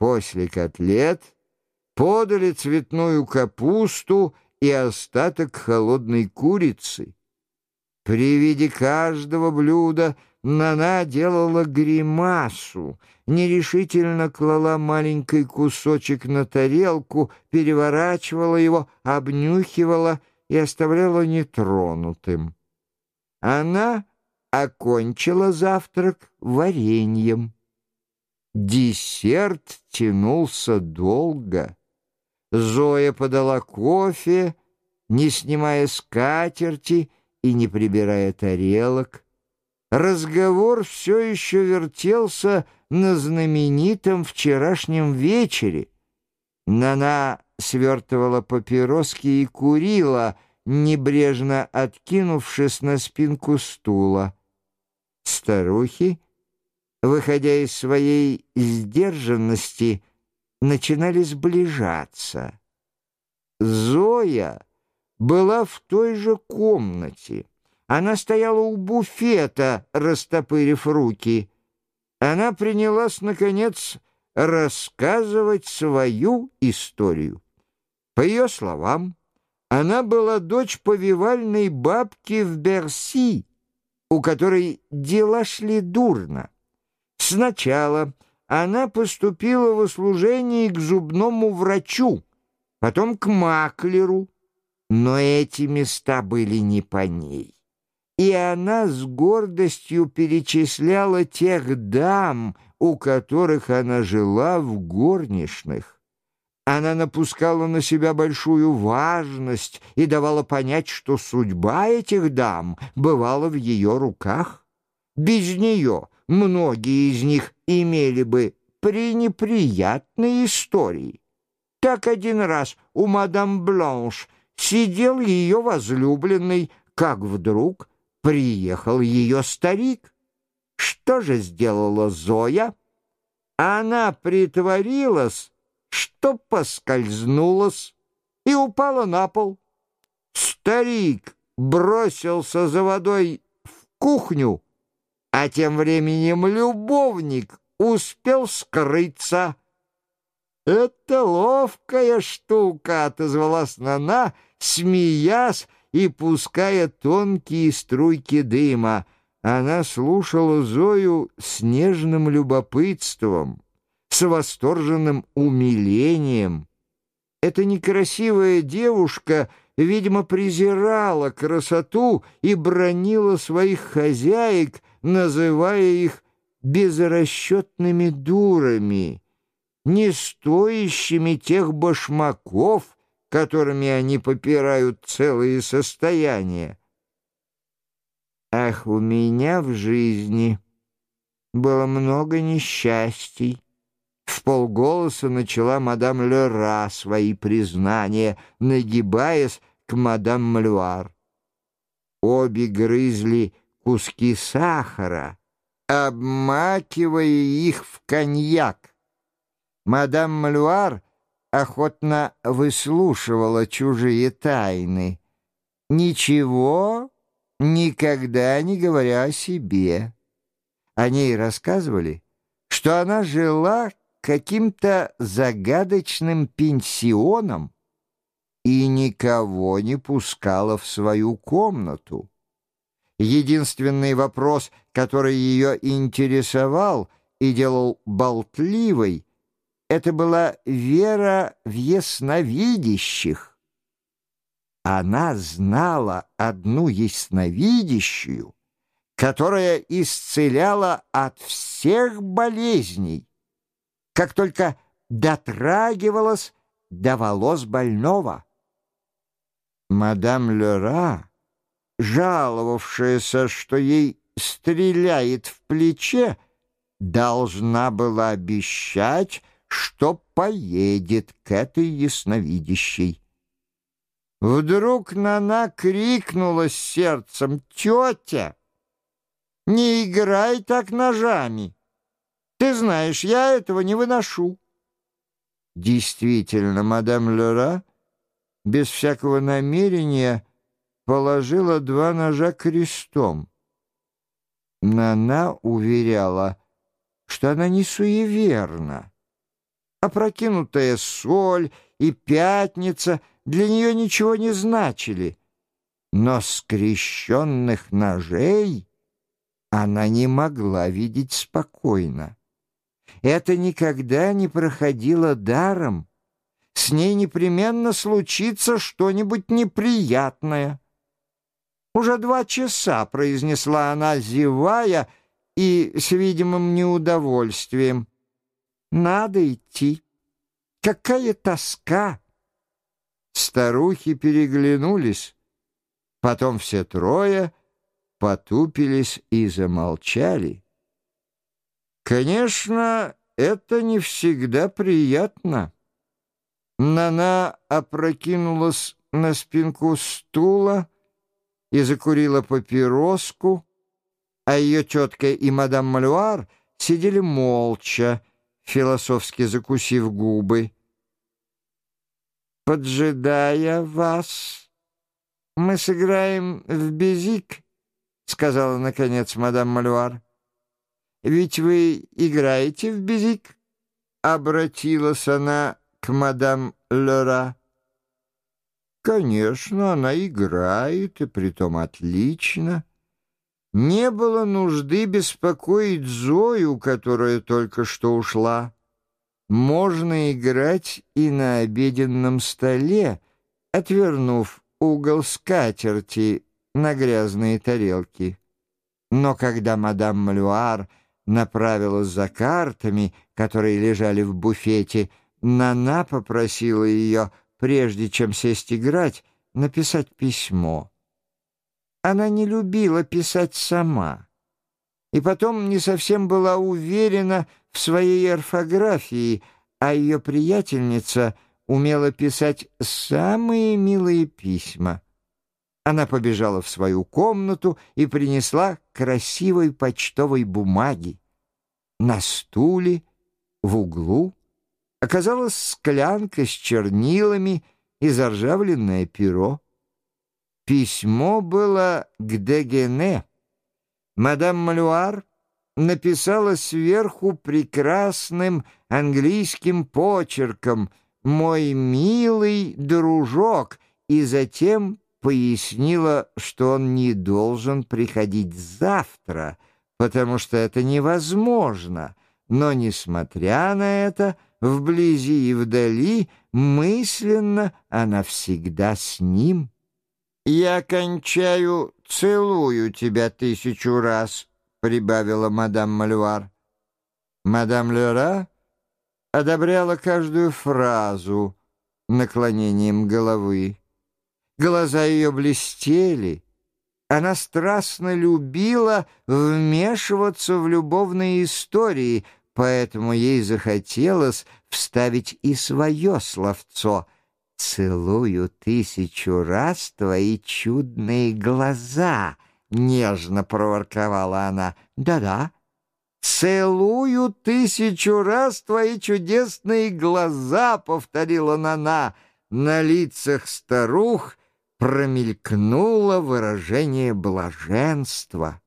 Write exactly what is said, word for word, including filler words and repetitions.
После котлет подали цветную капусту и остаток холодной курицы. При виде каждого блюда Нана делала гримасу, нерешительно клала маленький кусочек на тарелку, переворачивала его, обнюхивала и оставляла нетронутым. Она окончила завтрак вареньем. Десерт тянулся долго. Зоя подала кофе, не снимая скатерти и не прибирая тарелок. Разговор все еще вертелся на знаменитом вчерашнем вечере. Нана свертывала папироски и курила, небрежно откинувшись на спинку стула. Старухи, выходя из своей сдержанности, начинали сближаться. Зоя была в той же комнате. Она стояла у буфета, растопырив руки. Она принялась, наконец, рассказывать свою историю. По ее словам, она была дочь повивальной бабки в Берси, у которой дела шли дурно. Сначала она поступила в услужение к зубному врачу, потом к маклеру, но эти места были не по ней. И она с гордостью перечисляла тех дам, у которых она жила в горничных. Она напускала на себя большую важность и давала понять, что судьба этих дам бывала в ее руках. Без нее многие из них имели бы пренеприятные истории. Так один раз у мадам Бланш сидел ее возлюбленный, как вдруг приехал ее старик. Что же сделала Зоя? Она притворилась, что поскользнулась и упала на пол. Старик бросился за водой в кухню, а тем временем любовник успел скрыться. «Это ловкая штука», — отозвалась Нана, смеясь и пуская тонкие струйки дыма. Она слушала Зою с нежным любопытством, с восторженным умилением. Эта некрасивая девушка, видимо, презирала красоту и бранила своих хозяек, называя их безрасчетными дурами, не стоящими тех башмаков, которыми они попирают целые состояния. «Ах, у меня в жизни было много несчастий», — вполголоса начала мадам Лера свои признания, нагибаясь к мадам Млюар. Обе грызли куски сахара, обмакивая их в коньяк. Мадам Млюар охотно выслушивала чужие тайны, ничего никогда не говоря о себе. О ней рассказывали, что она жила каким-то загадочным пенсионом и никого не пускала в свою комнату. Единственный вопрос, который ее интересовал и делал болтливой, это была вера в ясновидящих. Она знала одну ясновидящую, которая исцеляла от всех болезней, как только дотрагивалась до волос больного. Мадам Лера, жаловавшаяся, что ей стреляет в плече, должна была обещать, что поедет к этой ясновидящей. Вдруг Нана крикнула с сердцем: «Тетя, не играй так ножами! Ты знаешь, я этого не выношу». Действительно, мадам Лера без всякого намерения положила два ножа крестом. Нана уверяла, что она не суеверна. Опрокинутая соль и пятница для нее ничего не значили, но скрещенных ножей она не могла видеть спокойно. Это никогда не проходило даром. С ней непременно случится что-нибудь неприятное. «Уже два часа», — произнесла она, зевая и с видимым неудовольствием. «Надо идти. Какая тоска!» Старухи переглянулись. Потом все трое потупились и замолчали. Конечно, это не всегда приятно. Нана опрокинулась на спинку стула и закурила папироску, а ее тетка и мадам Малюар сидели молча, философски закусив губы. «Поджидая вас, мы сыграем в безик», — сказала, наконец, мадам Малюар. «Ведь вы играете в безик?» — обратилась она к мадам Лера. Конечно, она играет, и притом отлично. Не было нужды беспокоить Зою, которая только что ушла. Можно играть и на обеденном столе, отвернув угол скатерти на грязные тарелки. Но когда мадам Малюар направилась за картами, которые лежали в буфете, Нана попросила ее, прежде чем сесть играть, написать письмо. Она не любила писать сама, и потом не совсем была уверена в своей орфографии, а ее приятельница умела писать самые милые письма. Она побежала в свою комнату и принесла красивой почтовой бумаги. На стуле в углу оказалась склянка с чернилами и заржавленное перо. Письмо было к Дегене. Мадам Малюар написала сверху прекрасным английским почерком «Мой милый дружок», и затем пояснила, что он не должен приходить завтра, потому что это невозможно. Но, несмотря на это, вблизи и вдали, мысленно она всегда с ним. «Я кончаю, целую тебя тысячу раз», — прибавила мадам Малюар. Мадам Лера одобряла каждую фразу наклонением головы. Глаза ее блестели. Она страстно любила вмешиваться в любовные истории, поэтому ей захотелось вставить и свое словцо. «Целую тысячу раз твои чудные глаза», — нежно проворковала она. «Да-да, целую тысячу раз твои чудесные глаза», — повторила Нана. На лицах старух промелькнуло выражение блаженства.